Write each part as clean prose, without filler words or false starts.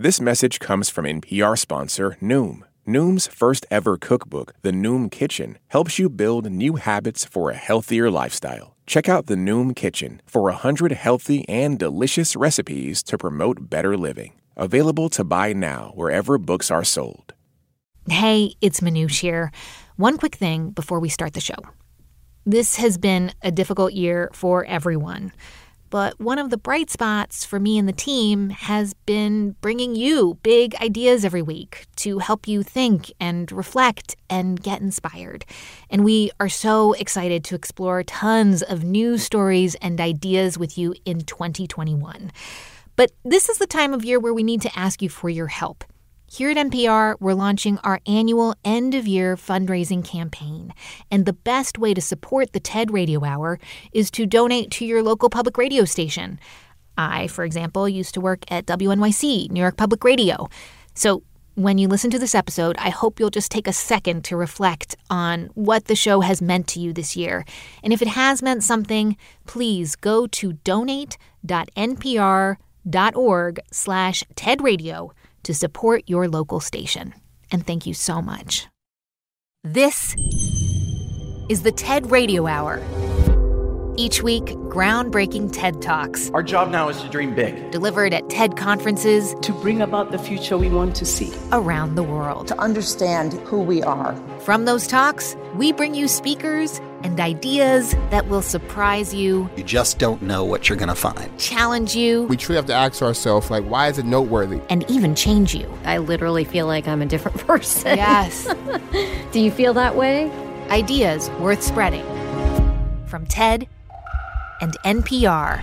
This message comes from NPR sponsor Noom. Noom's first ever cookbook, The Noom Kitchen, helps you build new habits for a healthier lifestyle. Check out The Noom Kitchen for 100 healthy and delicious recipes to promote better living. Available to buy now wherever books are sold. Hey, it's Manoush here. One quick thing before we start the show. This has been a difficult year for everyone. But one of the bright spots for me and the team has been bringing you big ideas every week to help you think and reflect and get inspired. And we are so excited to explore tons of new stories and ideas with you in 2021. But this is the time of year where we need to ask you for your help. Here at NPR, we're launching our annual end-of-year fundraising campaign. And the best way to support the TED Radio Hour is to donate to your local public radio station. I, for example, used to work at WNYC, New York Public Radio. So when you listen to this episode, I hope you'll just take a second to reflect on what the show has meant to you this year. And if it has meant something, please go to donate.npr.org/TEDRadio to support your local station. And thank you so much. This is the TED Radio Hour. Each week, groundbreaking TED Talks. Our job now is to dream big. Delivered at TED conferences. To bring about the future we want to see. Around the world. To understand who we are. From those talks, we bring you speakers and ideas that will surprise you. You just don't know what you're going to find. Challenge you. We truly have to ask ourselves, why is it noteworthy? And even change you. I literally feel like I'm a different person. Yes. Do you feel that way? Ideas worth spreading. From TED and NPR.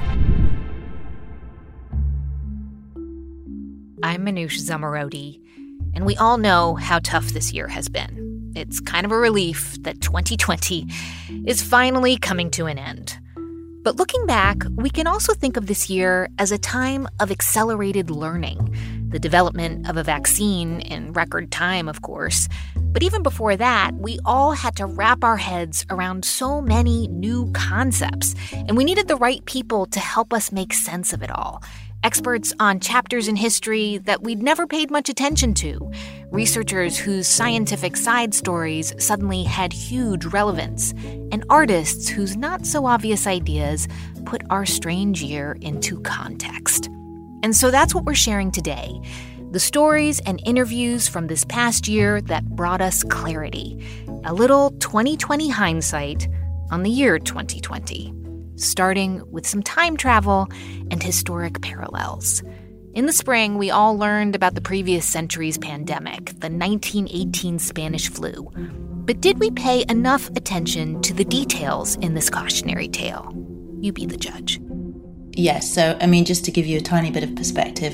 I'm Manoush Zomorodi, and we all know how tough this year has been. It's kind of a relief that 2020 is finally coming to an end. But looking back, we can also think of this year as a time of accelerated learning. The development of a vaccine in record time, of course. But even before that, we all had to wrap our heads around so many new concepts, and we needed the right people to help us make sense of it all. Experts on chapters in history that we'd never paid much attention to. Researchers whose scientific side stories suddenly had huge relevance. And artists whose not-so-obvious ideas put our strange year into context. And so that's what we're sharing today. The stories and interviews from this past year that brought us clarity. A little 2020 hindsight on the year 2020. Starting with some time travel and historic parallels. In the spring, we all learned about the previous century's pandemic, the 1918 Spanish flu. But did we pay enough attention to the details in this cautionary tale? You be the judge. Yes, so, just to give you a tiny bit of perspective,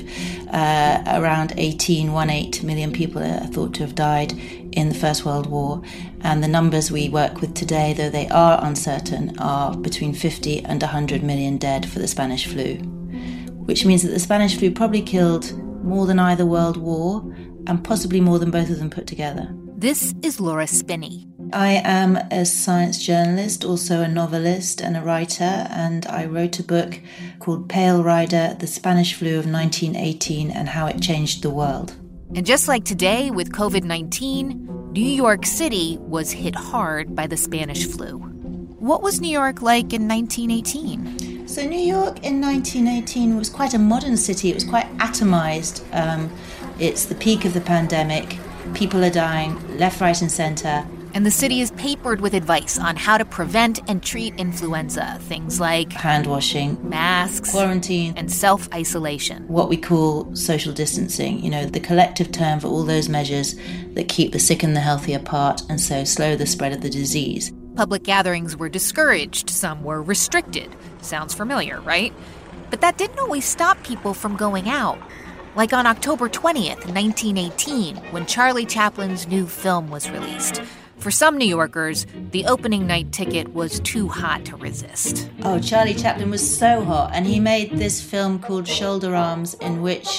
around 18 million people are thought to have died in the First World War. And the numbers we work with today, though they are uncertain, are between 50 and 100 million dead for the Spanish flu, which means that the Spanish flu probably killed more than either World War and possibly more than both of them put together. This is Laura Spinney. I am a science journalist, also a novelist and a writer, and I wrote a book called Pale Rider, The Spanish Flu of 1918 and How It Changed the World. And just like today with COVID-19, New York City was hit hard by the Spanish flu. What was New York like in 1918? So New York in 1918 was quite a modern city. It was quite atomized. It's the peak of the pandemic. People are dying left, right, and center. And the city is papered with advice on how to prevent and treat influenza. Things like hand washing, masks, quarantine, and self-isolation. What we call social distancing, the collective term for all those measures that keep the sick and the healthy apart and so slow the spread of the disease. Public gatherings were discouraged. Some were restricted. Sounds familiar, right? But that didn't always stop people from going out. Like on October 20th, 1918, when Charlie Chaplin's new film was released. For some New Yorkers, the opening night ticket was too hot to resist. Oh, Charlie Chaplin was so hot, and he made this film called Shoulder Arms, in which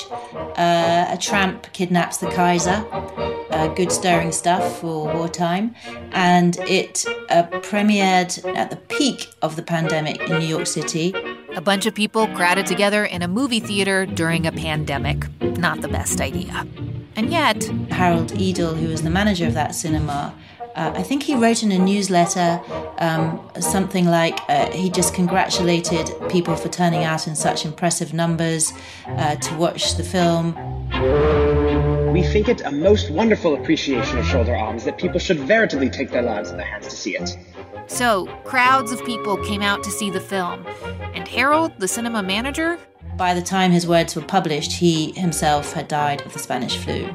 a tramp kidnaps the Kaiser. Good stirring stuff for wartime. And it premiered at the peak of the pandemic in New York City. A bunch of people crowded together in a movie theater during a pandemic. Not the best idea. And yet, Harold Edel, who was the manager of that cinema, I think he wrote in a newsletter something like he just congratulated people for turning out in such impressive numbers to watch the film. We think it a most wonderful appreciation of Shoulder Arms that people should veritably take their lives in their hands to see it. So, crowds of people came out to see the film. And Harold, the cinema manager? By the time his words were published, he himself had died of the Spanish flu.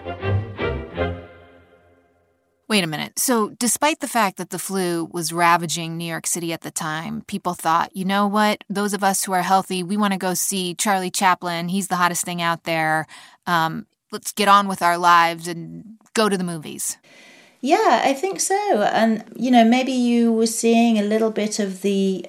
Wait a minute. So, despite the fact that the flu was ravaging New York City at the time, people thought, you know what? Those of us who are healthy, we want to go see Charlie Chaplin. He's the hottest thing out there. Let's get on with our lives and go to the movies. Yeah, I think so. And, maybe you were seeing a little bit of the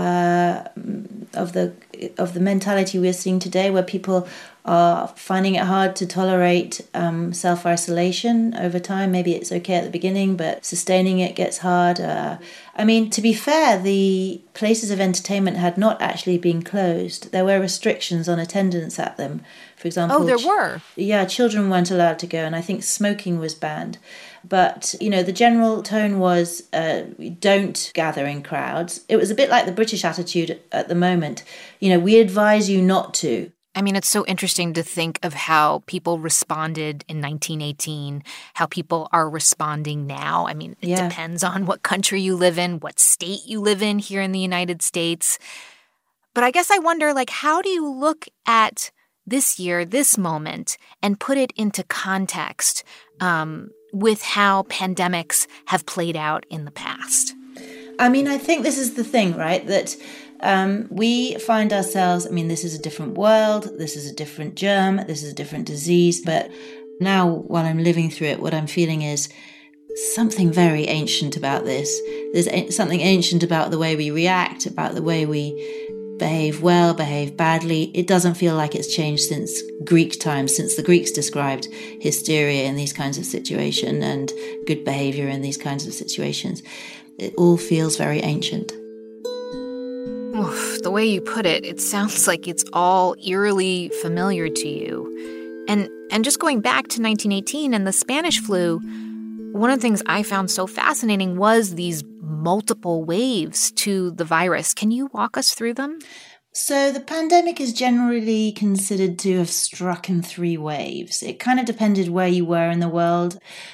mentality we're seeing today, where people are finding it hard to tolerate self-isolation over time. Maybe it's okay at the beginning, but sustaining it gets hard. To be fair, the places of entertainment had not actually been closed. There were restrictions on attendance at them. For example... Oh, there were? Yeah, children weren't allowed to go, and I think smoking was banned. But, the general tone was don't gather in crowds. It was a bit like the British attitude at the moment. We advise you not to. I mean, it's so interesting to think of how people responded in 1918, how people are responding now. I mean, it depends on what country you live in, what state you live in here in the United States. But I guess I wonder, how do you look at this year, this moment, and put it into context with how pandemics have played out in the past? I think this is the thing, right, that... we find ourselves, this is a different world, this is a different germ, this is a different disease, but now while I'm living through it, what I'm feeling is something very ancient about this. There's something ancient about the way we react, about the way we behave well, behave badly. It doesn't feel like it's changed since Greek times, since the Greeks described hysteria in these kinds of situations and good behavior in these kinds of situations. It all feels very ancient. Oof, the way you put it, it sounds like it's all eerily familiar to you. And just going back to 1918 and the Spanish flu, one of the things I found so fascinating was these multiple waves to the virus. Can you walk us through them? So the pandemic is generally considered to have struck in 3 waves. It kind of depended where you were in the world.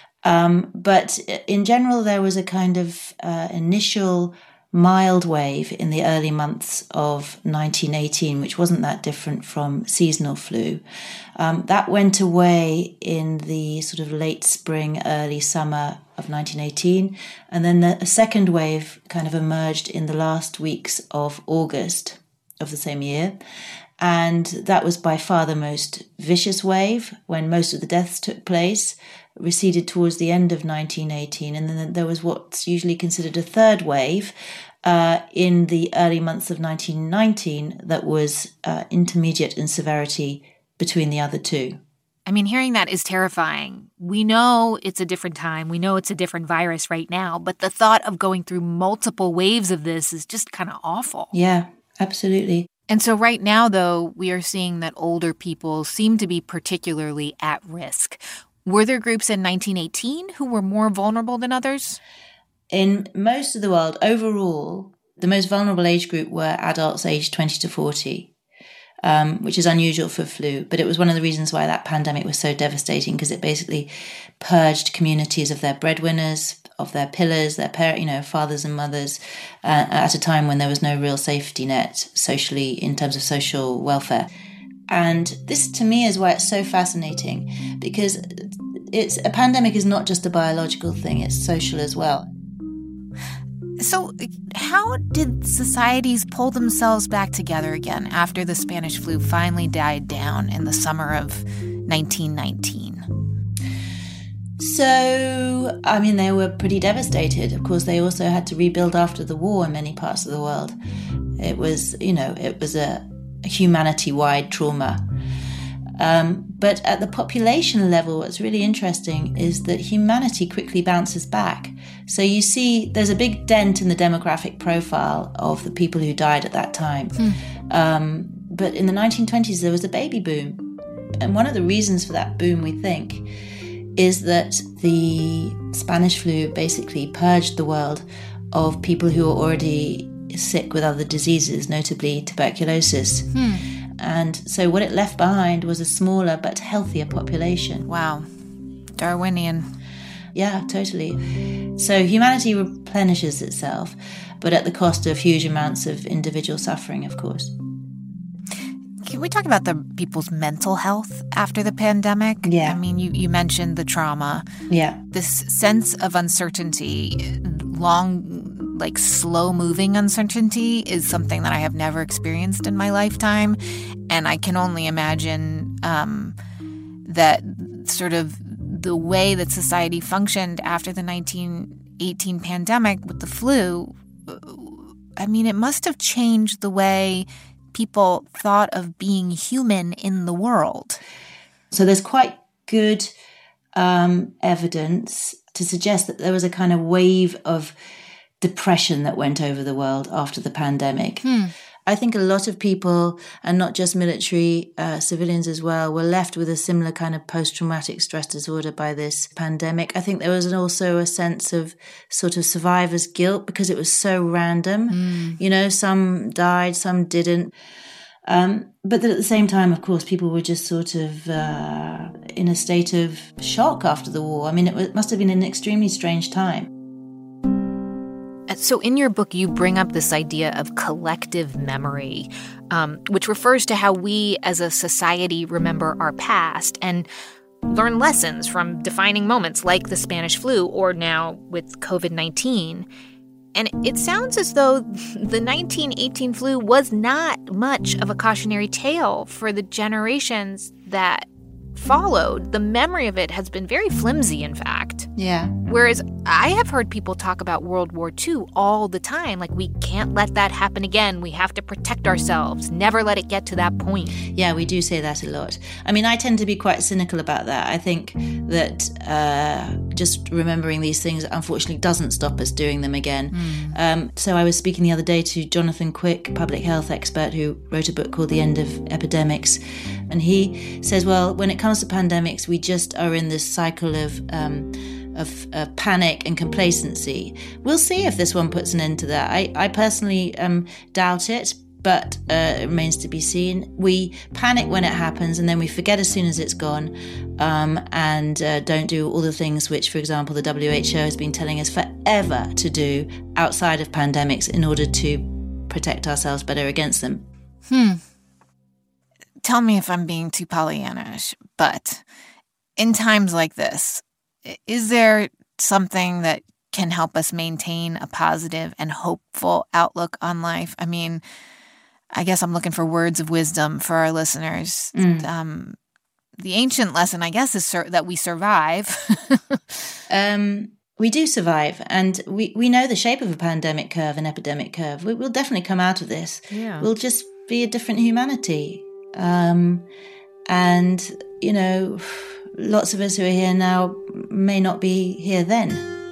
But in general, there was a kind of initial mild wave in the early months of 1918, which wasn't that different from seasonal flu. That went away in the sort of late spring, early summer of 1918. And then a second wave kind of emerged in the last weeks of August of the same year. And that was by far the most vicious wave, when most of the deaths took place, receded towards the end of 1918. And then there was what's usually considered a third wave in the early months of 1919 that was intermediate in severity between the other two. I mean, hearing that is terrifying. We know it's a different time. We know it's a different virus right now. But the thought of going through multiple waves of this is just kind of awful. Yeah, absolutely. And so right now, though, we are seeing that older people seem to be particularly at risk. Were there groups in 1918 who were more vulnerable than others? In most of the world, overall, the most vulnerable age group were adults aged 20 to 40, which is unusual for flu. But it was one of the reasons why that pandemic was so devastating, because it basically purged communities of their breadwinners, of their pillars, their fathers and mothers, at a time when there was no real safety net socially in terms of social welfare. And this, to me, is why it's so fascinating, because a pandemic is not just a biological thing, it's social as well. So how did societies pull themselves back together again after the Spanish flu finally died down in the summer of 1919? So, they were pretty devastated. Of course, they also had to rebuild after the war in many parts of the world. It was a humanity-wide trauma. But at the population level, what's really interesting is that humanity quickly bounces back. So you see there's a big dent in the demographic profile of the people who died at that time. But in the 1920s, there was a baby boom. And one of the reasons for that boom, we think, is that the Spanish flu basically purged the world of people who were already sick with other diseases, notably tuberculosis. And so what it left behind was a smaller but healthier population. Wow. Darwinian. Yeah, totally. So humanity replenishes itself, but at the cost of huge amounts of individual suffering, of course. Can we talk about the people's mental health after the pandemic? Yeah. I mean, you mentioned the trauma. Yeah. This sense of uncertainty, slow-moving uncertainty, is something that I have never experienced in my lifetime. And I can only imagine that sort of the way that society functioned after the 1918 pandemic with the flu, I mean, it must have changed the way people thought of being human in the world. So there's quite good evidence to suggest that there was a kind of wave of depression that went over the world after the pandemic. I think a lot of people, and not just military, civilians as well, were left with a similar kind of post-traumatic stress disorder by this pandemic. I think there was also a sense of sort of survivor's guilt because it was so random. You know, some died, some didn't. But at the same time, of course, people were just sort of in a state of shock after the war. I mean, it must have been an extremely strange time. So in your book, you bring up this idea of collective memory, which refers to how we as a society remember our past and learn lessons from defining moments like the Spanish flu or now with COVID-19. And it sounds as though the 1918 flu was not much of a cautionary tale for the generations that followed. The memory of it has been very flimsy, in fact. Yeah. Whereas I have heard people talk about World War II all the time. Like, we can't let that happen again. We have to protect ourselves. Never let it get to that point. Yeah, we do say that a lot. I mean, I tend to be quite cynical about that. I think that just remembering these things, unfortunately, doesn't stop us doing them again. So I was speaking the other day to Jonathan Quick, public health expert who wrote a book called The End of Epidemics. And he says, well, when it comes to pandemics, we just are in this cycle of panic and complacency. We'll see if this one puts an end to that. I personally doubt it, but it remains to be seen. We panic when it happens, and then we forget as soon as it's gone, and don't do all the things which, for example, the WHO has been telling us forever to do outside of pandemics in order to protect ourselves better against them. Tell me if I'm being too Pollyanna-ish, but in times like this, is there something that can help us maintain a positive and hopeful outlook on life? I mean, I guess I'm looking for words of wisdom for our listeners. The ancient lesson, I guess, is that we survive. We do survive, and we know the shape of a pandemic curve, an epidemic curve. We'll definitely come out of this. Yeah. We'll just be a different humanity. And, you know, lots of us who are here now may not be here then.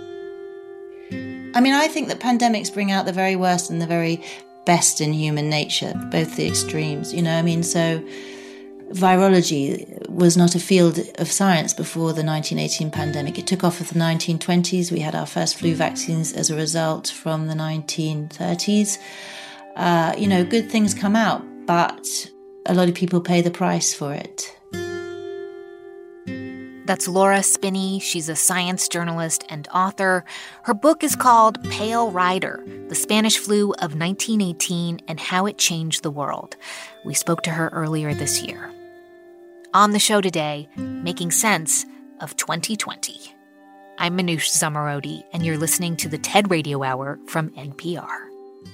I mean, I think that pandemics bring out the very worst and the very best in human nature, both the extremes, you know. I mean, so virology was not a field of science before the 1918 pandemic. It took off in the 1920s. We had our first flu vaccines as a result from the 1930s. You know, good things come out, but a lot of people pay the price for it. That's Laura Spinney. She's a science journalist and author. Her book is called Pale Rider, The Spanish Flu of 1918 and How It Changed the World. We spoke to her earlier this year. On the show today, making sense of 2020. I'm Manoush Zomorodi, and you're listening to the TED Radio Hour from NPR.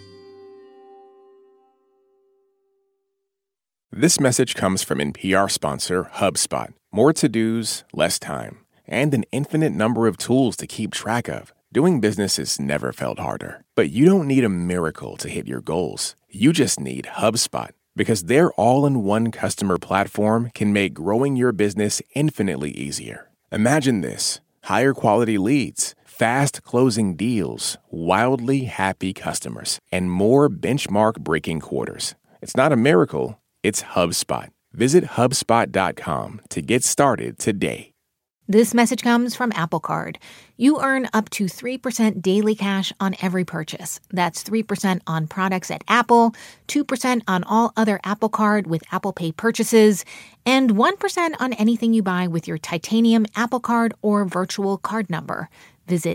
This message comes from NPR sponsor HubSpot. More to-dos, less time, and an infinite number of tools to keep track of. Doing business has never felt harder. But you don't need a miracle to hit your goals. You just need HubSpot, because their all-in-one customer platform can make growing your business infinitely easier. Imagine this: higher quality leads, fast closing deals, wildly happy customers, and more benchmark breaking quarters. It's not a miracle, it's HubSpot. Visit HubSpot.com to get started today. This message comes from Apple Card. You earn up to 3% daily cash on every purchase. That's 3% on products at Apple, 2% on all other Apple Card with Apple Pay purchases, and 1% on anything you buy with your titanium Apple Card or virtual card number. Visit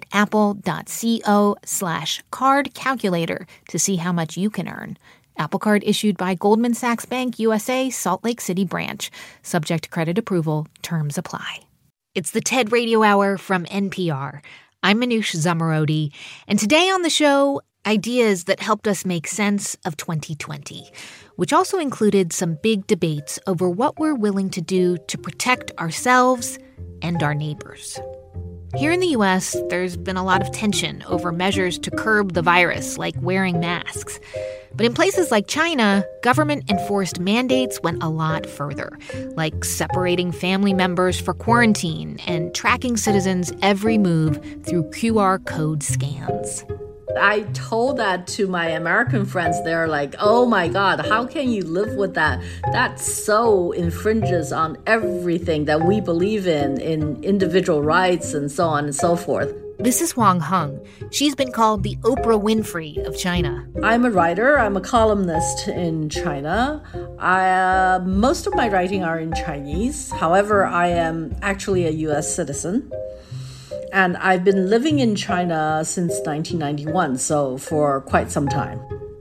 apple.co/card calculator to see how much you can earn. Apple Card issued by Goldman Sachs Bank USA, Salt Lake City branch. Subject to credit approval. Terms apply. It's the TED Radio Hour from NPR. I'm Manoush Zomorodi, and today on the show, ideas that helped us make sense of 2020, which also included some big debates over what we're willing to do to protect ourselves and our neighbors. Here in the U.S., there's been a lot of tension over measures to curb the virus, like wearing masks. But in places like China, government-enforced mandates went a lot further, like separating family members for quarantine and tracking citizens' every move through QR code scans. I told that to my American friends. They're like, oh my God, how can you live with that? That so infringes on everything that we believe in individual rights and so on and so forth. This is Huang Heng. She's been called the Oprah Winfrey of China. I'm a writer. I'm a columnist in China. Most of my writing are in Chinese. However, I am actually a U.S. citizen. And I've been living in China since 1991, so for quite some time.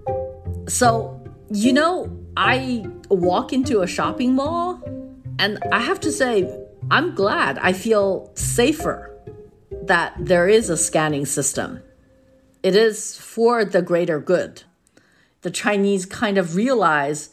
So, I walk into a shopping mall, and I have to say, I'm glad. I feel safer that there is a scanning system. It is for the greater good. The Chinese kind of realize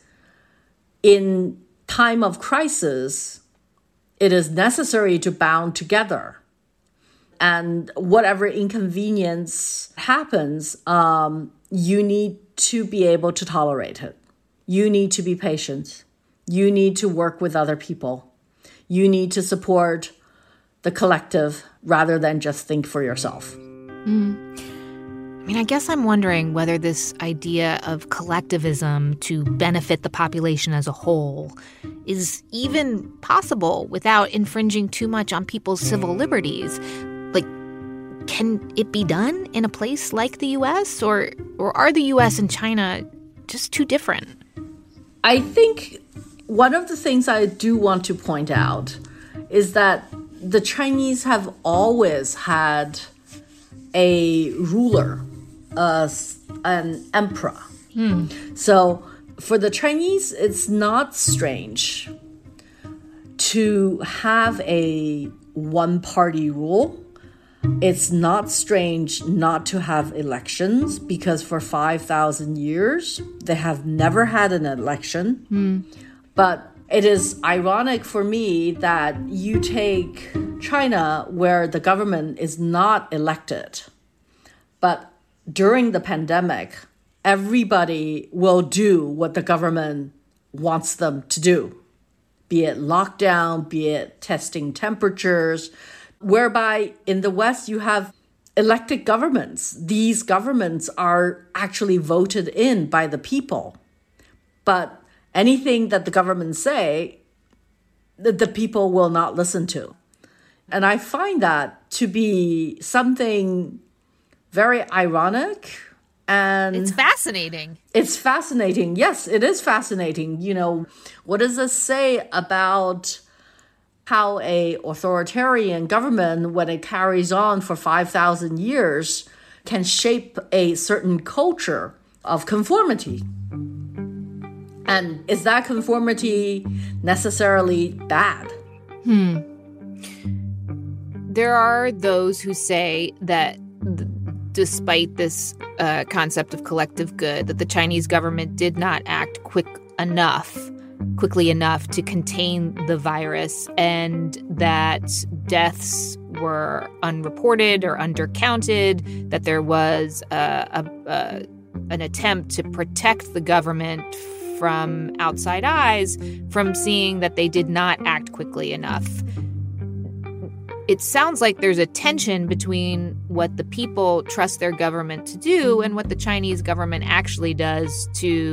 in time of crisis, it is necessary to band together. And whatever inconvenience happens, you need to be able to tolerate it. You need to be patient. You need to work with other people. You need to support the collective rather than just think for yourself. I guess I'm wondering whether this idea of collectivism to benefit the population as a whole is even possible without infringing too much on people's civil liberties. Can it be done in a place like the U.S., or are the U.S. and China just too different? I think one of the things I do want to point out is that the Chinese have always had a ruler, an emperor. So for the Chinese, it's not strange to have a one-party rule. It's not strange not to have elections because for 5,000 years, they have never had an election. But it is ironic for me that you take China where the government is not elected. But during the pandemic, everybody will do what the government wants them to do, be it lockdown, be it testing temperatures, whereby in the West, you have elected governments. These governments are actually voted in by the people. But anything that the government say, the people will not listen to. And I find that to be something very ironic. And it's fascinating. It's fascinating. Yes, it is fascinating. What does this say about how a authoritarian government, when it carries on for 5,000 years, can shape a certain culture of conformity? And is that conformity necessarily bad? There are those who say that despite this concept of collective good, that the Chinese government did not act quickly enough to contain the virus, and that deaths were unreported or undercounted, that there was an attempt to protect the government from outside eyes from seeing that they did not act quickly enough. It sounds like there's a tension between what the people trust their government to do and what the Chinese government actually does to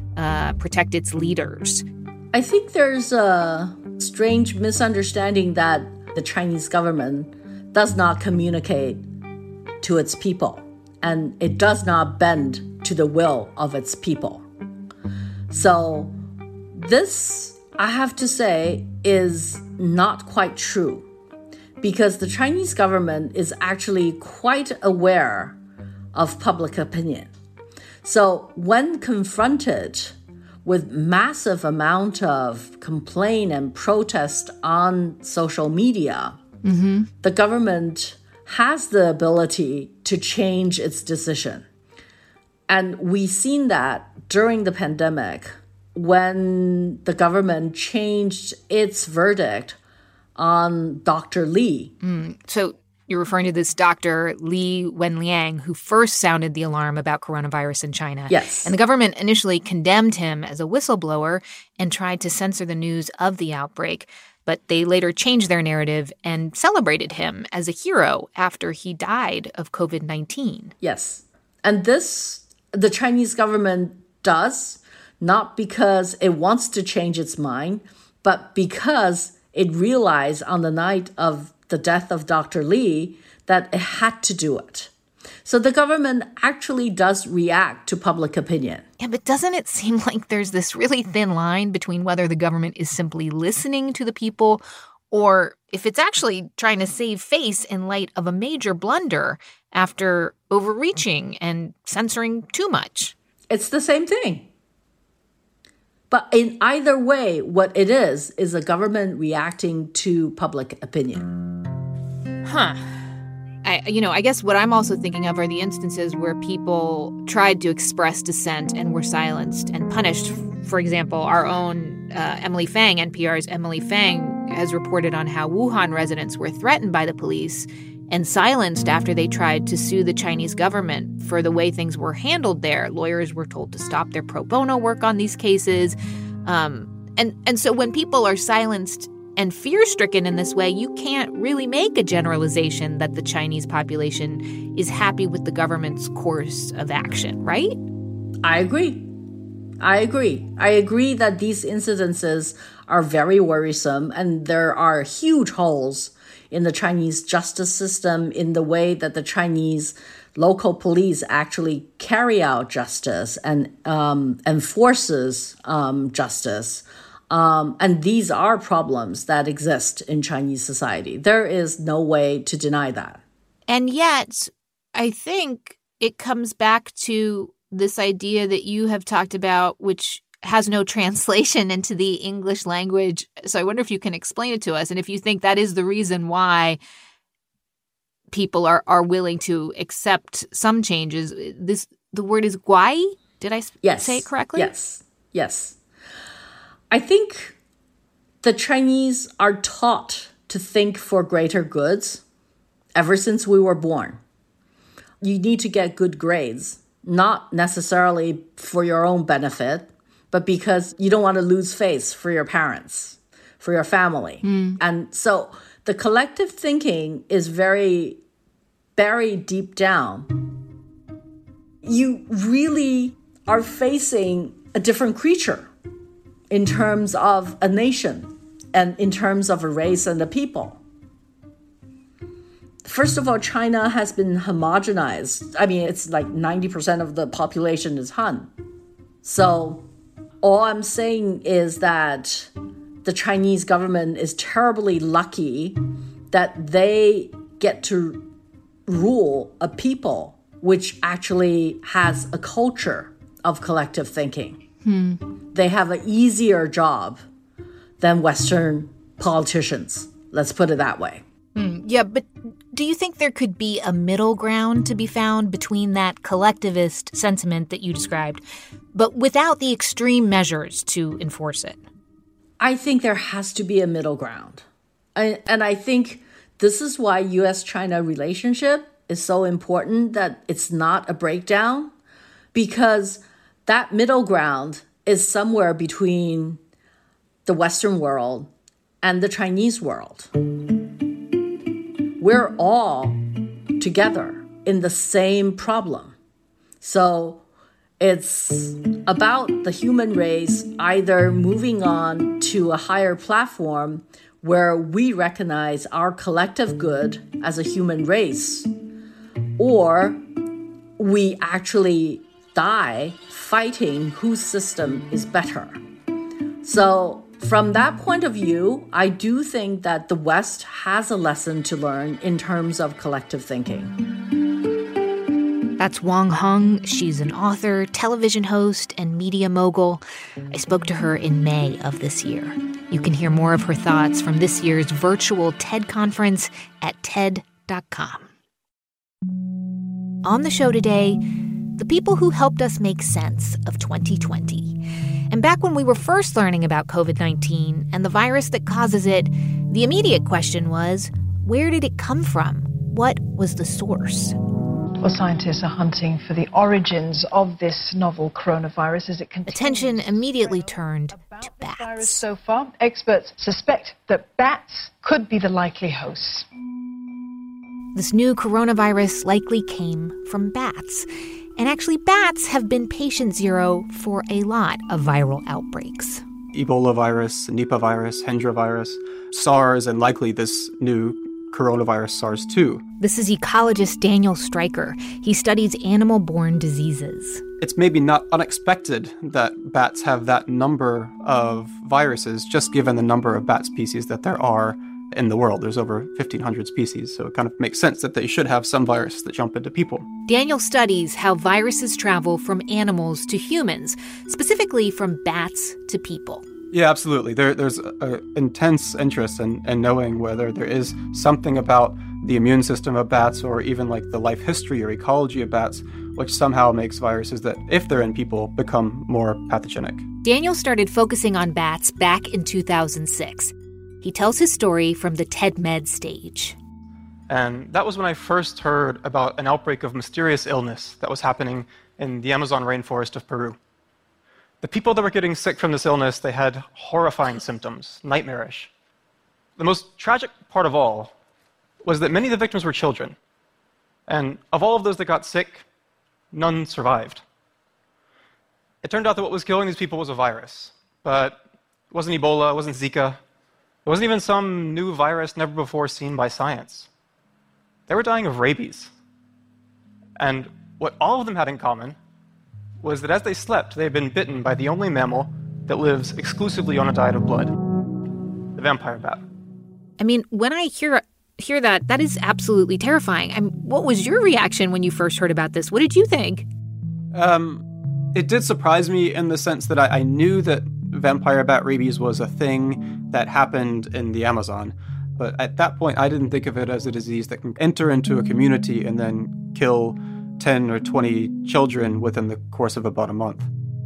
protect its leaders. I think there's a strange misunderstanding that the Chinese government does not communicate to its people, and it does not bend to the will of its people. So this, I have to say, is not quite true, because the Chinese government is actually quite aware of public opinion. So when confronted with massive amount of complaint and protest on social media, the government has the ability to change its decision. And we've seen that during the pandemic when the government changed its verdict on Dr. Li. So you're referring to this Dr. Li Wenliang, who first sounded the alarm about coronavirus in China. Yes. And the government initially condemned him as a whistleblower and tried to censor the news of the outbreak. But they later changed their narrative and celebrated him as a hero after he died of COVID-19. Yes. And this, the Chinese government does, not because it wants to change its mind, but because it realized on the night of the death of Dr. Li that it had to do it. So the government actually does react to public opinion. Yeah, but doesn't it seem like there's this really thin line between whether the government is simply listening to the people or if it's actually trying to save face in light of a major blunder after overreaching and censoring too much? It's the same thing. But in either way, what it is a government reacting to public opinion. I guess what I'm also thinking of are the instances where people tried to express dissent and were silenced and punished. For example, our own Emily Fang, NPR's Emily Fang, has reported on how Wuhan residents were threatened by the police and silenced after they tried to sue the Chinese government for the way things were handled there. Lawyers were told to stop their pro bono work on these cases. And so when people are silenced and fear-stricken in this way, you can't really make a generalization that the Chinese population is happy with the government's course of action, right? I agree. I agree that these incidences are very worrisome, and there are huge holes in the Chinese justice system, in the way that the Chinese local police actually carry out justice and enforces justice. And these are problems that exist in Chinese society. There is no way to deny that. And yet, I think it comes back to this idea that you have talked about, which has no translation into the English language. So I wonder if you can explain it to us, and if you think that is the reason why people are willing to accept some changes. The word is guai? Did I say it correctly? Yes. I think the Chinese are taught to think for greater goods ever since we were born. You need to get good grades, not necessarily for your own benefit, but because you don't want to lose face for your parents, for your family. And so the collective thinking is very buried deep down. You really are facing a different creature in terms of a nation and in terms of a race and a people. First of all, China has been homogenized. I mean, it's like 90% of the population is Han. So all I'm saying is that the Chinese government is terribly lucky that they get to rule a people which actually has a culture of collective thinking. They have an easier job than Western politicians. Let's put it that way. Yeah, but do you think there could be a middle ground to be found between that collectivist sentiment that you described, but without the extreme measures to enforce it? I think there has to be a middle ground. And I think this is why U.S.-China relationship is so important, that it's not a breakdown, because that middle ground is somewhere between the Western world and the Chinese world. We're all together in the same problem. So It's about the human race either moving on to a higher platform where we recognize our collective good as a human race, or we actually die fighting whose system is better. So from that point of view, I do think that the West has a lesson to learn in terms of collective thinking. That's Wang Heng. She's an author, television host, and media mogul. I spoke to her in May of this year. You can hear more of her thoughts from this year's virtual TED conference at TED.com. On the show today, the people who helped us make sense of 2020. And back when we were first learning about COVID-19 and the virus that causes it, the immediate question was, where did it come from? What was the source? Well, scientists are hunting for the origins of this novel coronavirus as it continues. Attention immediately turned to bats. Virus so far, experts suspect that bats could be the likely hosts. This new coronavirus likely came from bats. And actually, bats have been patient zero for a lot of viral outbreaks. Ebola virus, Nipah virus, Hendra virus, SARS, and likely this new coronavirus, SARS-2. This is ecologist Daniel Streicher. He studies animal-borne diseases. It's maybe not unexpected that bats have that number of viruses, just given the number of bat species that there are in the world. There's over 1,500 species, so it kind of makes sense that they should have some viruses that jump into people. Daniel studies how viruses travel from animals to humans, specifically from bats to people. Yeah, absolutely. There's an intense interest in knowing whether there is something about the immune system of bats or even like the life history or ecology of bats, which somehow makes viruses that, if they're in people, become more pathogenic. Daniel started focusing on bats back in 2006. He tells his story from the TED-Med stage. And that was when I first heard about an outbreak of mysterious illness that was happening in the Amazon rainforest of Peru. The people that were getting sick from this illness, they had horrifying symptoms, nightmarish. The most tragic part of all was that many of the victims were children. And of all of those that got sick, none survived. It turned out that what was killing these people was a virus. But it wasn't Ebola, it wasn't Zika. It wasn't even some new virus never before seen by science. They were dying of rabies. And what all of them had in common was that as they slept, they had been bitten by the only mammal that lives exclusively on a diet of blood, the vampire bat. I mean, when I hear that, that is absolutely terrifying. What was your reaction when you first heard about this? What did you think? It did surprise me in the sense that I knew that vampire bat rabies was a thing that happened in the Amazon. But at that point, I didn't think of it as a disease that can enter into a community and then kill 10 or 20 children within the course of about a month.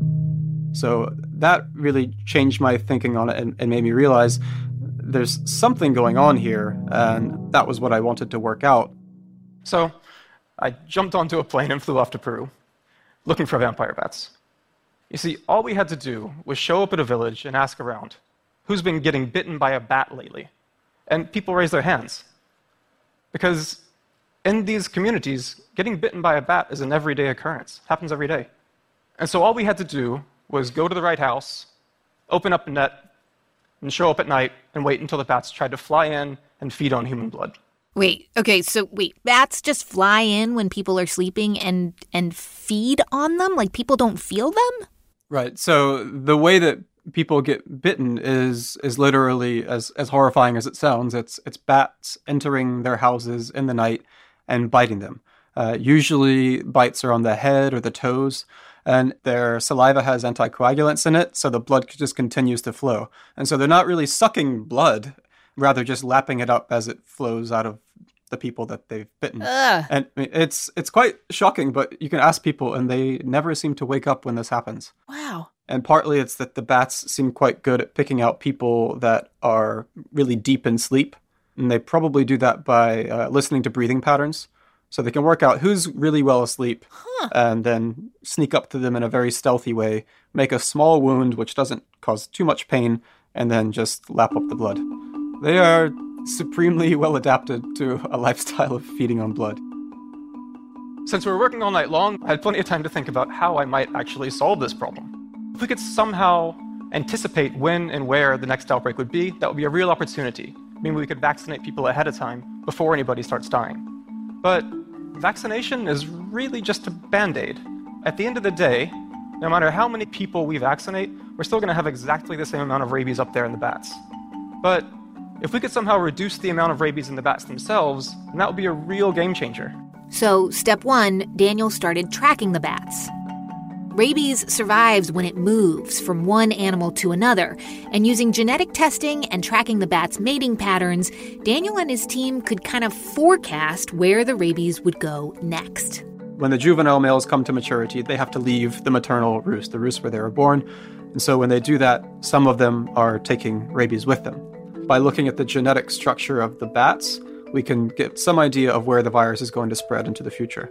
So that really changed my thinking on it and made me realize there's something going on here, and that was what I wanted to work out. So I jumped onto a plane and flew off to Peru, looking for vampire bats. You see, all we had to do was show up at a village and ask around, who's been getting bitten by a bat lately? And people raised their hands. Because in these communities, getting bitten by a bat is an everyday occurrence. It happens every day. And so all we had to do was go to the right house, open up a net, and show up at night and wait until the bats tried to fly in and feed on human blood. Wait, bats just fly in when people are sleeping and feed on them? Like people don't feel them? Right. So the way that people get bitten is literally as horrifying as it sounds. It's bats entering their houses in the night and biting them. Usually bites are on the head or the toes, and their saliva has anticoagulants in it, so the blood just continues to flow. And so they're not really sucking blood, rather just lapping it up as it flows out of the people that they've bitten. Ugh. And it's quite shocking, but you can ask people, and they never seem to wake up when this happens. Wow. And partly it's that the bats seem quite good at picking out people that are really deep in sleep. And they probably do that by listening to breathing patterns. So they can work out who's really well asleep and then sneak up to them in a very stealthy way, make a small wound which doesn't cause too much pain, and then just lap up the blood. They are supremely well adapted to a lifestyle of feeding on blood. Since we were working all night long, I had plenty of time to think about how I might actually solve this problem. If we could somehow anticipate when and where the next outbreak would be, that would be a real opportunity. Maybe we could vaccinate people ahead of time before anybody starts dying. But vaccination is really just a Band-Aid. At the end of the day, no matter how many people we vaccinate, we're still going to have exactly the same amount of rabies up there in the bats. But if we could somehow reduce the amount of rabies in the bats themselves, then that would be a real game changer. So, step one, Daniel started tracking the bats. Rabies survives when it moves from one animal to another, and using genetic testing and tracking the bats' mating patterns, Daniel and his team could kind of forecast where the rabies would go next. When the juvenile males come to maturity, they have to leave the maternal roost, the roost where they were born. And so when they do that, some of them are taking rabies with them. By looking at the genetic structure of the bats, we can get some idea of where the virus is going to spread into the future.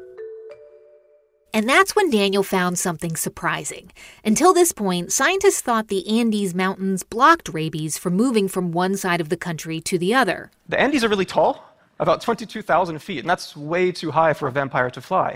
And that's when Daniel found something surprising. Until this point, scientists thought the Andes Mountains blocked rabies from moving from one side of the country to the other. The Andes are really tall, about 22,000 feet, and that's way too high for a vampire to fly.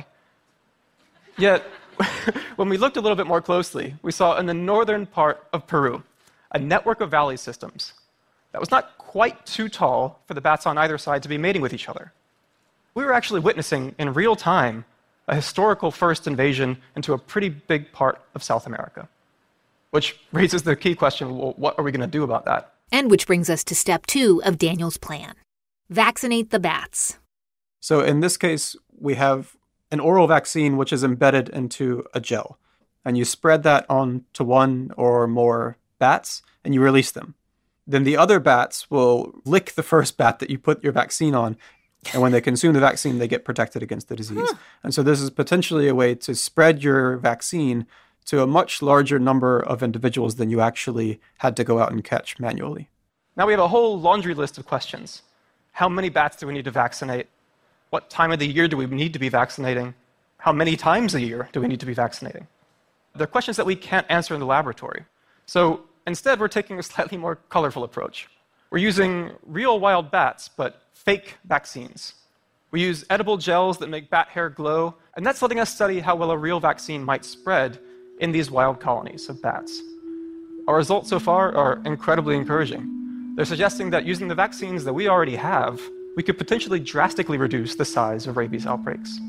Yet, when we looked a little bit more closely, we saw in the northern part of Peru a network of valley systems that was not quite too tall for the bats on either side to be mating with each other. We were actually witnessing in real time a historical first invasion into a pretty big part of South America. Which raises the key question, well, what are we going to do about that? And which brings us to step 2 of Daniel's plan. Vaccinate the bats. So in this case, we have an oral vaccine which is embedded into a gel. And you spread that onto one or more bats, and you release them. Then the other bats will lick the first bat that you put your vaccine on, and when they consume the vaccine, they get protected against the disease. And so this is potentially a way to spread your vaccine to a much larger number of individuals than you actually had to go out and catch manually. Now we have a whole laundry list of questions. How many bats do we need to vaccinate? What time of the year do we need to be vaccinating? How many times a year do we need to be vaccinating? They're questions that we can't answer in the laboratory. So instead, we're taking a slightly more colorful approach. We're using real wild bats, but fake vaccines. We use edible gels that make bat hair glow, and that's letting us study how well a real vaccine might spread in these wild colonies of bats. Our results so far are incredibly encouraging. They're suggesting that using the vaccines that we already have, we could potentially drastically reduce the size of rabies outbreaks.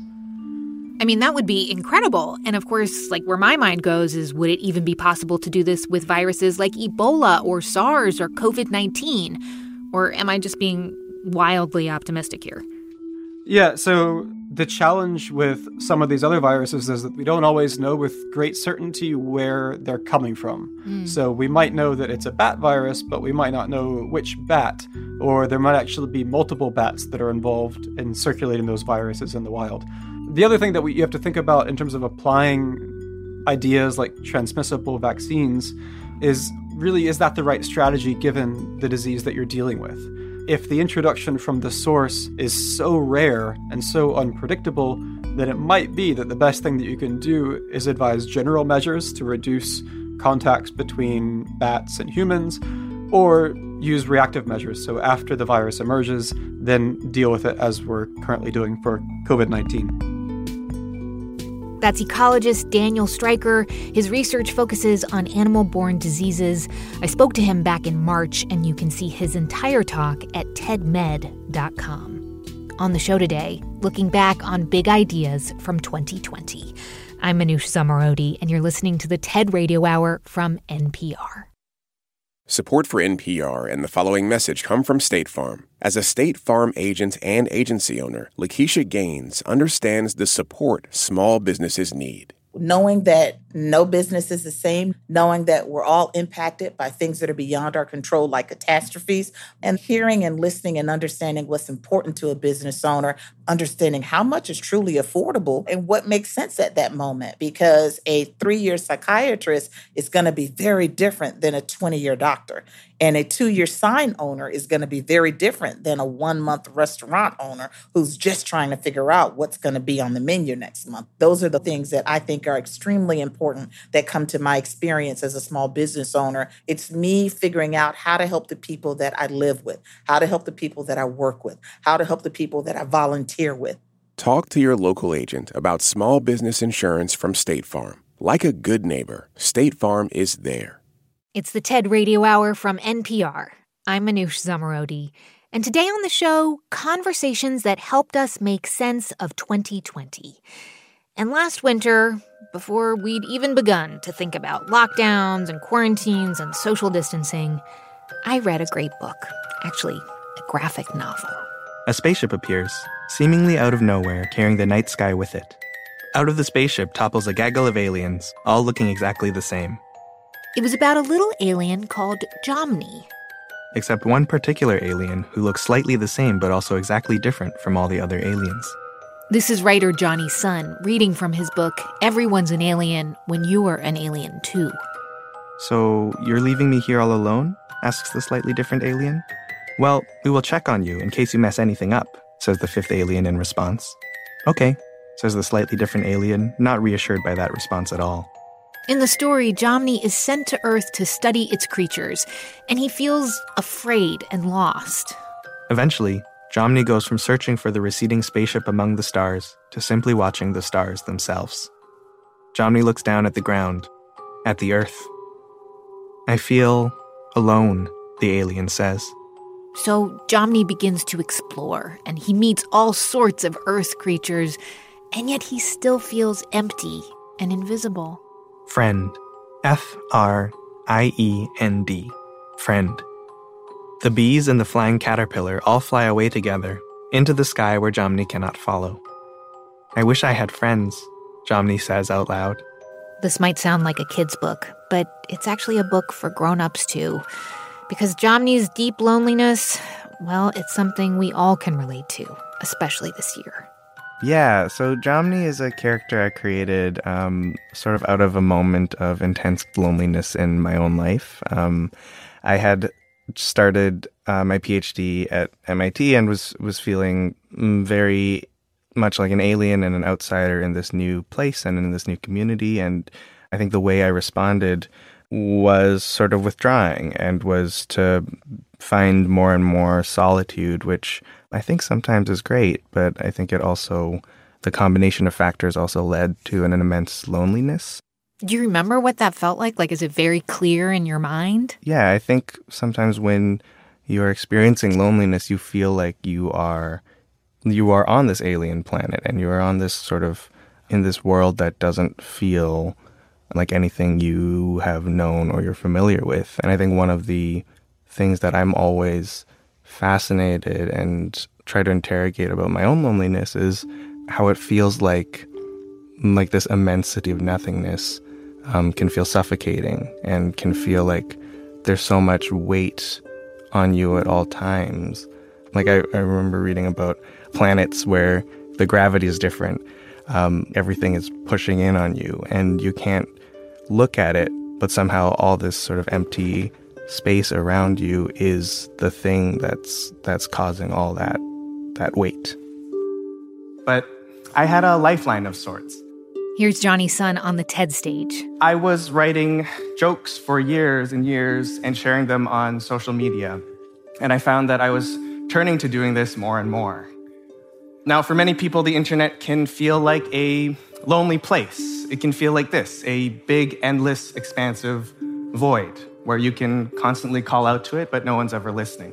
I mean, that would be incredible. And of course, like where my mind goes is, would it even be possible to do this with viruses like Ebola or SARS or COVID-19? Or am I just being wildly optimistic here? Yeah, so the challenge with some of these other viruses is that we don't always know with great certainty where they're coming from. So we might know that it's a bat virus, but we might not know which bat, or there might actually be multiple bats that are involved in circulating those viruses in the wild. The other thing that you have to think about in terms of applying ideas like transmissible vaccines is really, is that the right strategy given the disease that you're dealing with? If the introduction from the source is so rare and so unpredictable, then it might be that the best thing that you can do is advise general measures to reduce contacts between bats and humans, or use reactive measures. So after the virus emerges, then deal with it as we're currently doing for COVID-19. That's ecologist Daniel Streicher. His research focuses on animal-borne diseases. I spoke to him back in March, and you can see his entire talk at tedmed.com. On the show today, looking back on big ideas from 2020. I'm Manoush Zomorodi, and you're listening to the TED Radio Hour from NPR. Support for NPR and the following message come from State Farm. As a State Farm agent and agency owner, Lakeisha Gaines understands the support small businesses need. Knowing that no business is the same, knowing that we're all impacted by things that are beyond our control, like catastrophes, and hearing and listening and understanding what's important to a business owner, understanding how much is truly affordable and what makes sense at that moment, because a 3-year psychiatrist is going to be very different than a 20-year doctor. And a 2-year sign owner is going to be very different than a 1-month restaurant owner who's just trying to figure out what's going to be on the menu next month. Those are the things that I think are extremely important that come to my experience as a small business owner. It's me figuring out how to help the people that I live with, how to help the people that I work with, how to help the people that I volunteer with. Talk to your local agent about small business insurance from State Farm. Like a good neighbor, State Farm is there. It's the TED Radio Hour from NPR. I'm Manoush Zomorodi. And today on the show, conversations that helped us make sense of 2020. And last winter, before we'd even begun to think about lockdowns and quarantines and social distancing, I read a great book. Actually, a graphic novel. A spaceship appears, seemingly out of nowhere, carrying the night sky with it. Out of the spaceship topples a gaggle of aliens, all looking exactly the same. It was about a little alien called Jomny. Except one particular alien who looks slightly the same but also exactly different from all the other aliens. This is writer Johnny Sun reading from his book, Everyone's an Alien When You're an Alien Too. So, you're leaving me here all alone? Asks the slightly different alien. Well, we will check on you in case you mess anything up, says the fifth alien in response. Okay, says the slightly different alien, not reassured by that response at all. In the story, Jomny is sent to Earth to study its creatures, and he feels afraid and lost. Eventually, Jomny goes from searching for the receding spaceship among the stars to simply watching the stars themselves. Jomny looks down at the ground, at the Earth. I feel alone, the alien says. So Jomny begins to explore, and he meets all sorts of Earth creatures, and yet he still feels empty and invisible. Friend. Friend. Friend. The bees and the flying caterpillar all fly away together, into the sky where Jomny cannot follow. I wish I had friends, Jomny says out loud. This might sound like a kid's book, but it's actually a book for grown-ups too. Because Jomny's deep loneliness, well, it's something we all can relate to, especially this year. Yeah, so Jomny is a character I created sort of out of a moment of intense loneliness in my own life. I had started my PhD at MIT and was feeling very much like an alien and an outsider in this new place and in this new community. And I think the way I responded was sort of withdrawing and was to find more and more solitude, which I think sometimes is great, but I think it also, the combination of factors also led to an immense loneliness. Do you remember what that felt like? Like, is it very clear in your mind? Yeah, I think sometimes when you're experiencing loneliness, you feel like you are on this alien planet and you are on this sort of, in this world that doesn't feel like anything you have known or you're familiar with. And I think one of the things that I'm always fascinated and try to interrogate about my own loneliness is how it feels like this immensity of nothingness can feel suffocating and can feel like there's so much weight on you at all times. Like I remember reading about planets where the gravity is different. Everything is pushing in on you and you can't look at it, but somehow all this sort of empty space around you is the thing that's causing all that weight. But I had a lifeline of sorts. Here's Johnny Sun on the TED stage. I was writing jokes for years and years and sharing them on social media. And I found that I was turning to doing this more and more. Now, for many people, the internet can feel like a lonely place. It can feel like this, a big, endless, expansive void where you can constantly call out to it, but no one's ever listening.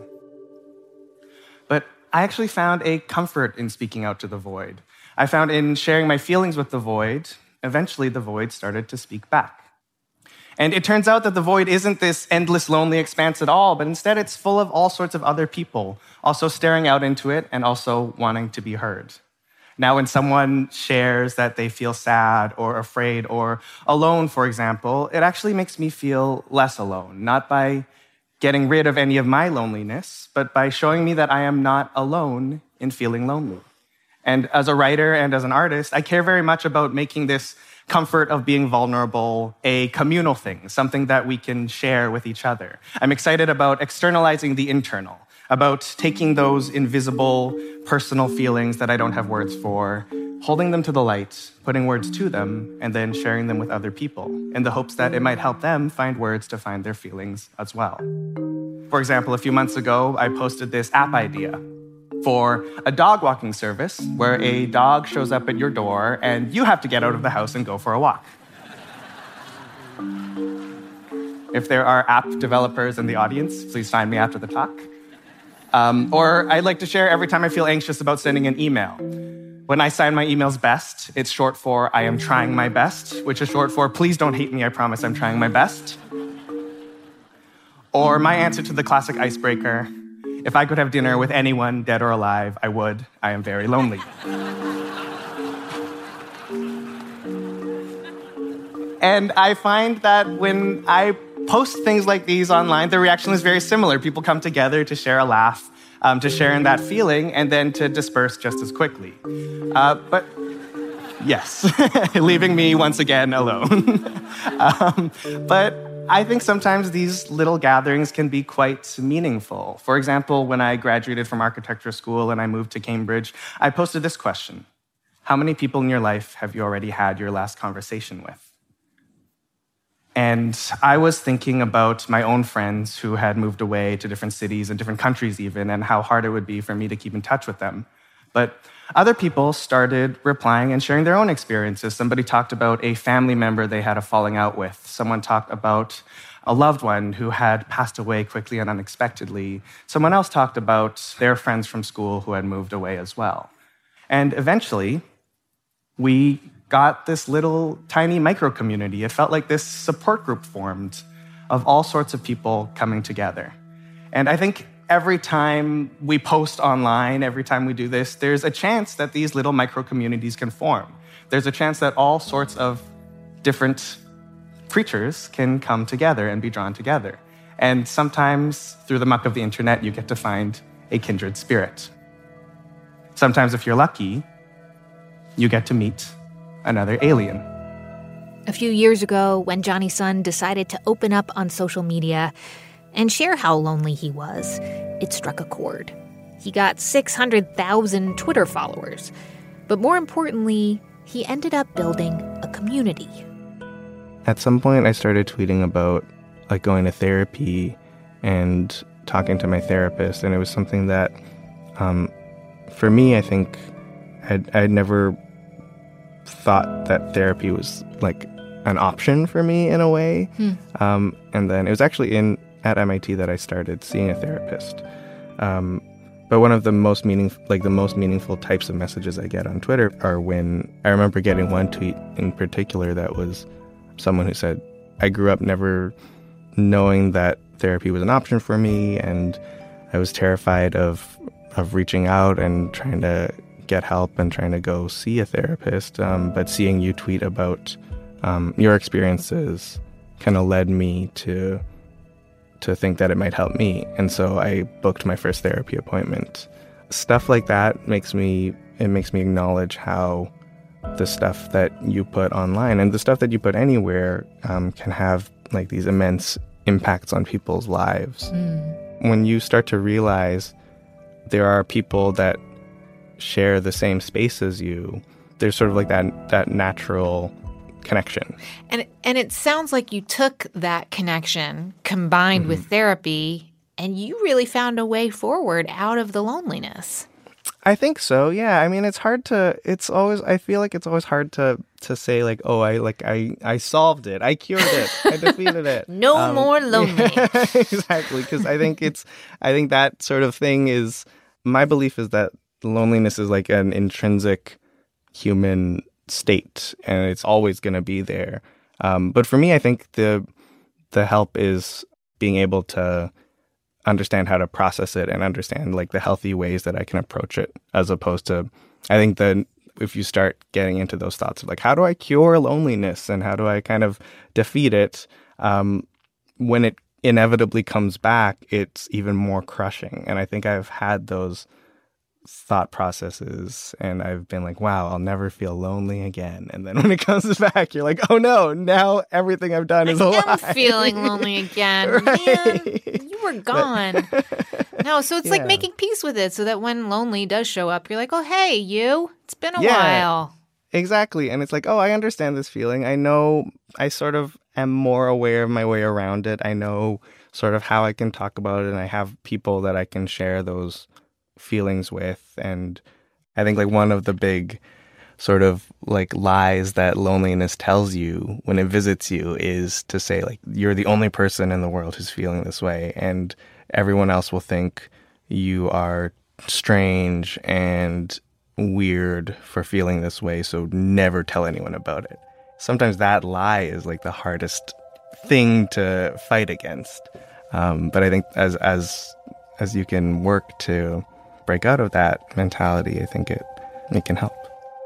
But I actually found a comfort in speaking out to the void. I found in sharing my feelings with the void, eventually the void started to speak back. And it turns out that the void isn't this endless, lonely expanse at all, but instead it's full of all sorts of other people, also staring out into it and also wanting to be heard. Now, when someone shares that they feel sad or afraid or alone, for example, it actually makes me feel less alone, not by getting rid of any of my loneliness, but by showing me that I am not alone in feeling lonely. And as a writer and as an artist, I care very much about making this comfort of being vulnerable a communal thing, something that we can share with each other. I'm excited about externalizing the internal, about taking those invisible personal feelings that I don't have words for, holding them to the light, putting words to them, and then sharing them with other people in the hopes that it might help them find words to find their feelings as well. For example, a few months ago, I posted this app idea. for a dog walking service where a dog shows up at your door and you have to get out of the house and go for a walk. If there are app developers in the audience, please find me after the talk. Or I'd like to share every time I feel anxious about sending an email. When I sign my emails BEST, it's short for I am trying my best, which is short for please don't hate me, I promise I'm trying my best. Or my answer to the classic icebreaker, if I could have dinner with anyone, dead or alive, I would. I am very lonely. And I find that when I post things like these online, the reaction is very similar. People come together to share a laugh, to share in that feeling, and then to disperse just as quickly. But yes, leaving me once again alone. But I think sometimes these little gatherings can be quite meaningful. For example, when I graduated from architecture school and I moved to Cambridge, I posted this question. How many people in your life have you already had your last conversation with? And I was thinking about my own friends who had moved away to different cities and different countries even, and how hard it would be for me to keep in touch with them. But other people started replying and sharing their own experiences. Somebody talked about a family member they had a falling out with. Someone talked about a loved one who had passed away quickly and unexpectedly. Someone else talked about their friends from school who had moved away as well. And eventually, we got this little tiny micro community. It felt like this support group formed of all sorts of people coming together. And I think every time we post online, every time we do this, there's a chance that these little micro communities can form. There's a chance that all sorts of different creatures can come together and be drawn together. And sometimes through the muck of the internet, you get to find a kindred spirit. Sometimes if you're lucky, you get to meet another alien. A few years ago, when Johnny Sun decided to open up on social media and share how lonely he was, it struck a chord. He got 600,000 Twitter followers. But more importantly, he ended up building a community. At some point, I started tweeting about going to therapy and talking to my therapist, and it was something that, for me, I think I'd never thought that therapy was an option for me in a way. And then it was actually at MIT that I started seeing a therapist. But one of the most meaningful types of messages I get on Twitter are when I remember getting one tweet in particular that was someone who said, I grew up never knowing that therapy was an option for me, and I was terrified of reaching out and trying to get help and trying to go see a therapist. But seeing you tweet about your experiences kind of led me to think that it might help me. And so I booked my first therapy appointment. Stuff like that makes me acknowledge how the stuff that you put online and the stuff that you put anywhere can have these immense impacts on people's lives. When you start to realize there are people that share the same space as you, there's sort of that natural connection. And it sounds like you took that connection combined with therapy, and you really found a way forward out of the loneliness. I think so. Yeah. I mean, I feel like it's always hard to say I solved it. I cured it. I defeated it. No more lonely. Exactly. Because I think that sort of thing is, my belief is that loneliness is an intrinsic human state, and it's always going to be there. But for me, I think the help is being able to understand how to process it and understand the healthy ways that I can approach it, as opposed to, I think that if you start getting into those thoughts of how do I cure loneliness and how do I kind of defeat it, when it inevitably comes back, it's even more crushing. And I think I've had those thought processes and I've been wow, I'll never feel lonely again. And then when it comes back, you're oh no, now everything I've done is a lie. I'm feeling lonely again. Right. Man, you were gone. No, so it's making peace with it so that when lonely does show up, you're oh, hey, it's been a while. Exactly. And it's oh, I understand this feeling. I know I sort of am more aware of my way around it. I know sort of how I can talk about it, and I have people that I can share those feelings with. And I think like one of the big sort of like lies that loneliness tells you when it visits you is to say like you're the only person in the world who's feeling this way, and everyone else will think you are strange and weird for feeling this way, so never tell anyone about it. Sometimes that lie is like the hardest thing to fight against. But I think as you can work to break out of that mentality, I think it can help.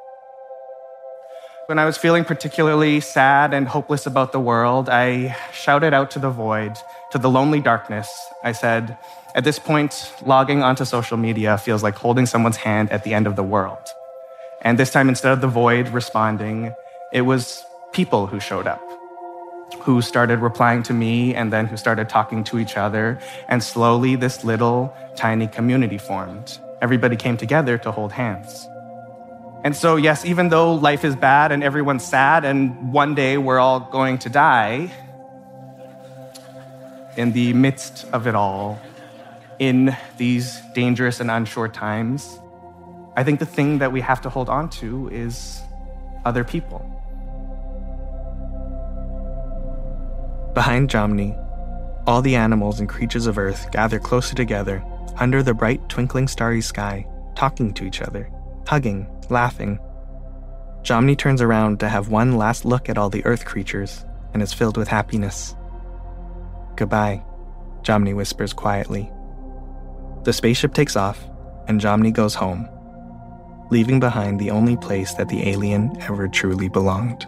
When I was feeling particularly sad and hopeless about the world, I shouted out to the void, to the lonely darkness. I said, at this point, logging onto social media feels like holding someone's hand at the end of the world. And this time, instead of the void responding, it was people who showed up, who started replying to me and then who started talking to each other. And slowly, this little tiny community formed. Everybody came together to hold hands. And so, yes, even though life is bad and everyone's sad and one day we're all going to die, in the midst of it all, in these dangerous and unsure times, I think the thing that we have to hold on to is other people. Behind Jomny, all the animals and creatures of Earth gather closer together under the bright, twinkling, starry sky, talking to each other, hugging, laughing. Jomny turns around to have one last look at all the Earth creatures and is filled with happiness. Goodbye, Jomny whispers quietly. The spaceship takes off, and Jomny goes home, leaving behind the only place that the alien ever truly belonged.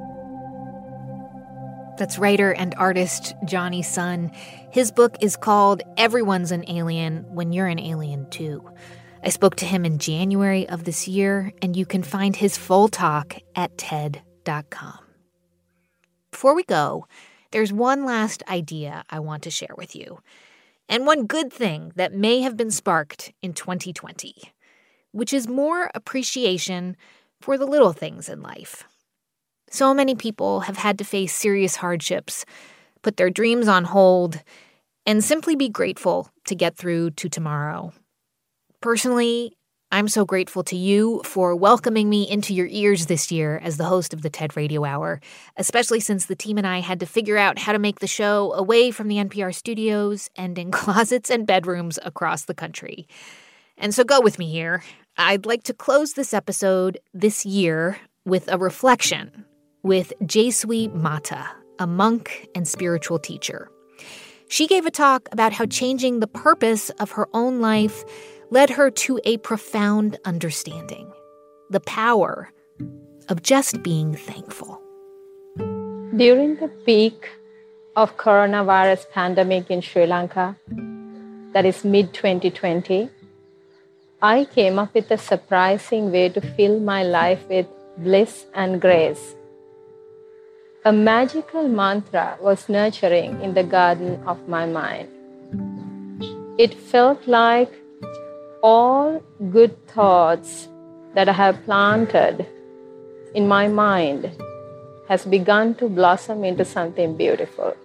That's writer and artist Johnny Sun. His book is called Everyone's an Alien When You're an Alien Too. I spoke to him in January of this year, and you can find his full talk at TED.com. Before we go, there's one last idea I want to share with you, and one good thing that may have been sparked in 2020, which is more appreciation for the little things in life. So many people have had to face serious hardships, put their dreams on hold, and simply be grateful to get through to tomorrow. Personally, I'm so grateful to you for welcoming me into your ears this year as the host of the TED Radio Hour, especially since the team and I had to figure out how to make the show away from the NPR studios and in closets and bedrooms across the country. And so go with me here. I'd like to close this episode this year with a reflection with Jesui Mata, a monk and spiritual teacher. She gave a talk about how changing the purpose of her own life led her to a profound understanding, the power of just being thankful. During the peak of coronavirus pandemic in Sri Lanka, that is mid-2020, I came up with a surprising way to fill my life with bliss and grace. A magical mantra was nurturing in the garden of my mind. It felt like all good thoughts that I have planted in my mind has begun to blossom into something beautiful.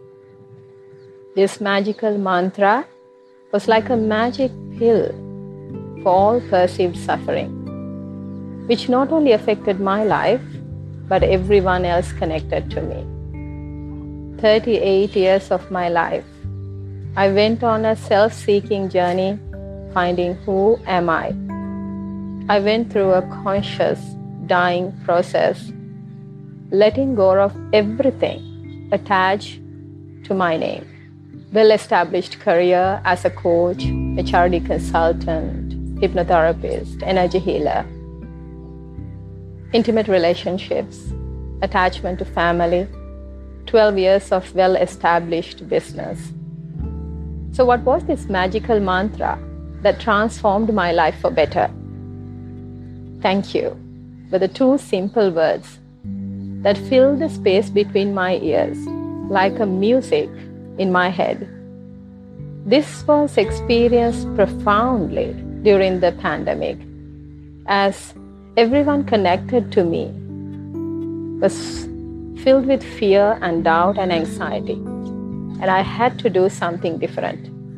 This magical mantra was like a magic pill for all perceived suffering, which not only affected my life, but everyone else connected to me. 38 years of my life, I went on a self-seeking journey, finding who am I. I went through a conscious dying process, letting go of everything attached to my name. Well-established career as a coach, HRD consultant, hypnotherapist, energy healer. Intimate relationships, attachment to family, 12 years of well-established business. So what was this magical mantra that transformed my life for better? Thank you were the two simple words that filled the space between my ears like a music in my head. This was experienced profoundly during the pandemic, as everyone connected to me was filled with fear and doubt and anxiety, and I had to do something different.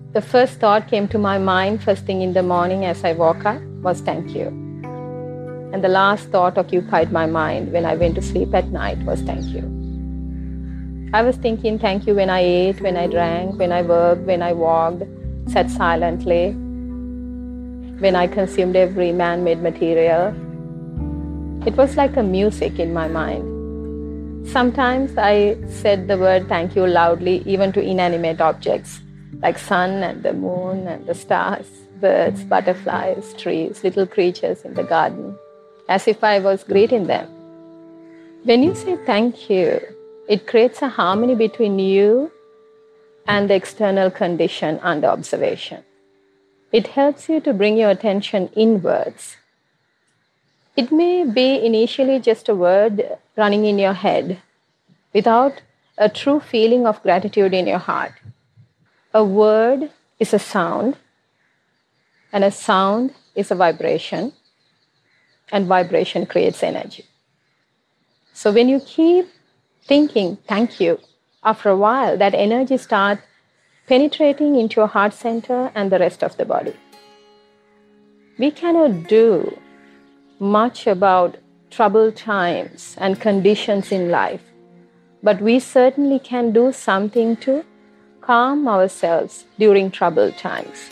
The first thought came to my mind first thing in the morning as I woke up was thank you. And the last thought occupied my mind when I went to sleep at night was thank you. I was thinking thank you when I ate, when I drank, when I worked, when I walked, sat silently, when I consumed every man-made material. It was like a music in my mind. Sometimes I said the word thank you loudly even to inanimate objects like sun and the moon and the stars, birds, butterflies, trees, little creatures in the garden, as if I was greeting them. When you say thank you, it creates a harmony between you and the external condition under observation. It helps you to bring your attention inwards. It may be initially just a word running in your head without a true feeling of gratitude in your heart. A word is a sound, and a sound is a vibration, and vibration creates energy. So when you keep thinking, thank you, after a while, that energy starts penetrating into your heart center and the rest of the body. We cannot do much about troubled times and conditions in life, but we certainly can do something to calm ourselves during troubled times.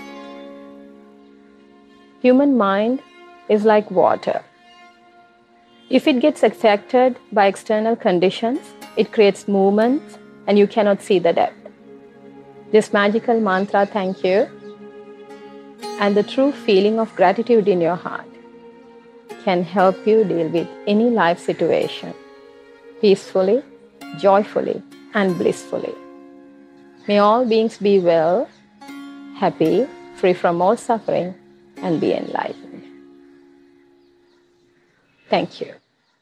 Human mind is like water. If it gets affected by external conditions, it creates movements and you cannot see the depth. This magical mantra, thank you, and the true feeling of gratitude in your heart can help you deal with any life situation peacefully, joyfully, and blissfully. May all beings be well, happy, free from all suffering, and be enlightened. Thank you.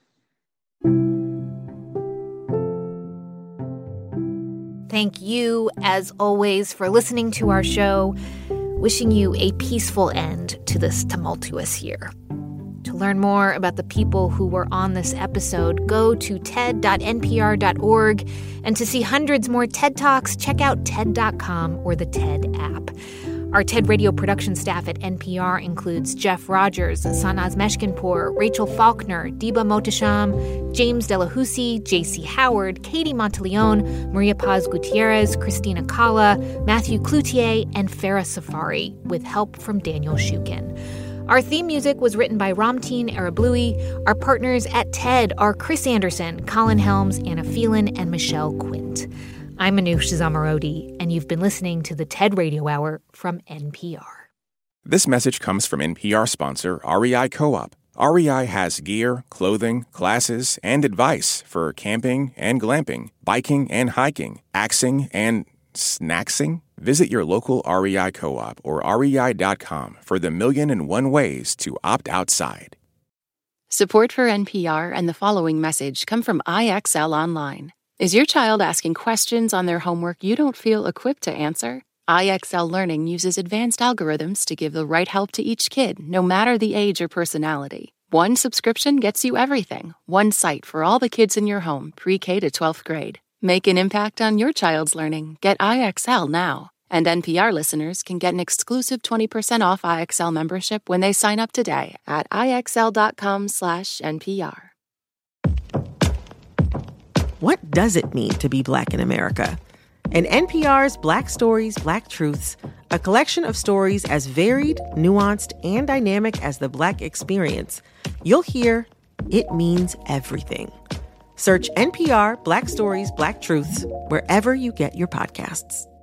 Thank you, as always, for listening to our show. Wishing you a peaceful end to this tumultuous year. To learn more about the people who were on this episode, go to ted.npr.org. And to see hundreds more TED Talks, check out TED.com or the TED app. Our TED Radio production staff at NPR includes Jeff Rogers, Sanaz Meshkinpour, Rachel Faulkner, Diba Mohtasham, James Delahousie, J.C. Howard, Katie Monteleone, Maria Paz Gutierrez, Christina Kalla, Matthew Cloutier, and Farah Safari, with help from Daniel Shukin. Our theme music was written by Ramteen Arablouei. Our partners at TED are Chris Anderson, Colin Helms, Anna Phelan, and Michelle Quint. I'm Manoush Zomorodi, and you've been listening to the TED Radio Hour from NPR. This message comes from NPR sponsor REI Co-op. REI has gear, clothing, classes, and advice for camping and glamping, biking and hiking, axing and snacksing. Visit your local REI Co-op or rei.com for the 1,000,001 ways to opt outside. Support for NPR and the following message come from IXL Online. Is your child asking questions on their homework you don't feel equipped to answer? IXL Learning uses advanced algorithms to give the right help to each kid, no matter the age or personality. One subscription gets you everything. One site for all the kids in your home, pre-K to 12th grade. Make an impact on your child's learning. Get IXL now. And NPR listeners can get an exclusive 20% off IXL membership when they sign up today at IXL.com/NPR. What does it mean to be Black in America? In NPR's Black Stories, Black Truths, a collection of stories as varied, nuanced, and dynamic as the Black experience, you'll hear it means everything. Search NPR Black Stories, Black Truths wherever you get your podcasts.